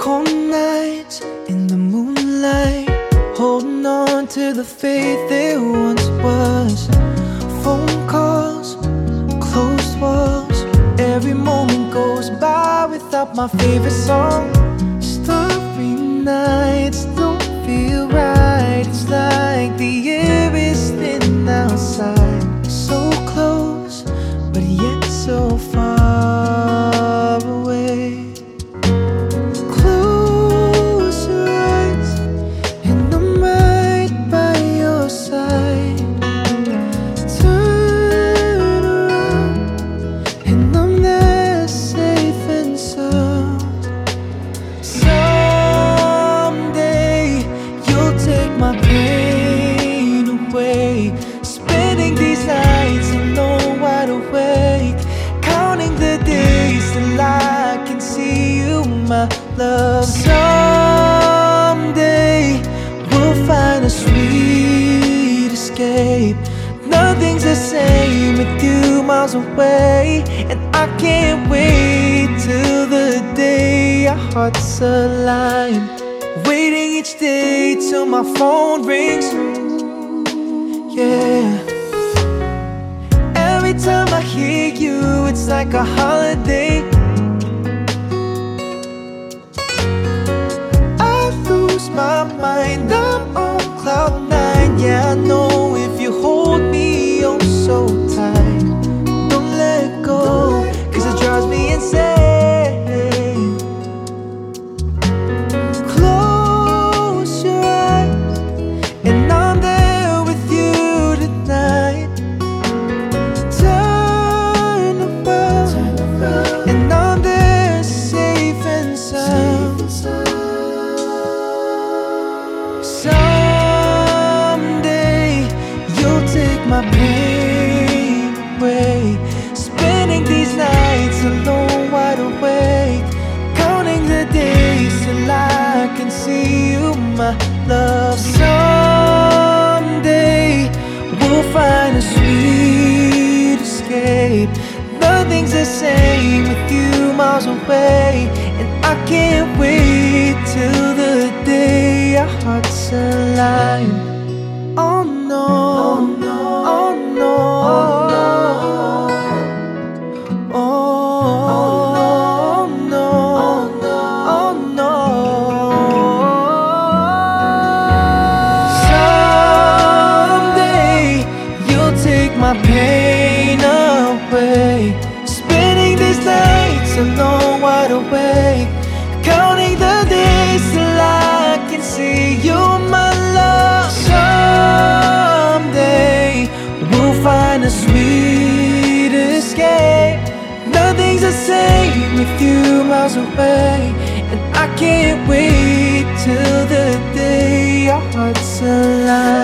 Cold nights in the moonlight, holding on to the faith there once was. Phone calls, closed walls, every moment goes by without my favorite song. Starry nights don't feel right. It's like the air is thin outside. So close, but yet so far away. Close your eyes and I'm right by your side. Turn around and I'm there safe and sound. Someday you'll take my pain away. Spending these nights alone, wide awake, counting the days till I can see you, my love. Someday we'll find a sweet escape. Nothing's the same with you miles away, and I can't wait till the day our hearts align. Waiting each day till my phone rings. Yeah. Every time I hear you, it's like a holiday. I lose my mind, I'm on cloud nine. Yeah, I know if you hold me oh so tight, don't let go, cause it drives me insane. Close your eyes and I'm there with you tonight. Turn around and I'm there safe and sound. Someday you'll take my pain away. Spending these nights alone, wide awake, counting the days till I can see you, my love. Someday we'll find a sweet escape. Nothing's the same with you miles away, and I can't wait till the day our hearts align. Oh no, oh no, oh no, oh no, oh no. Someday you'll take my pain away. Spending these nights alone, wide awake, counting the days till I can see you, my love. Someday we'll find a sweet escape. Nothing's the same with you miles away, and I can't wait till the day our hearts align.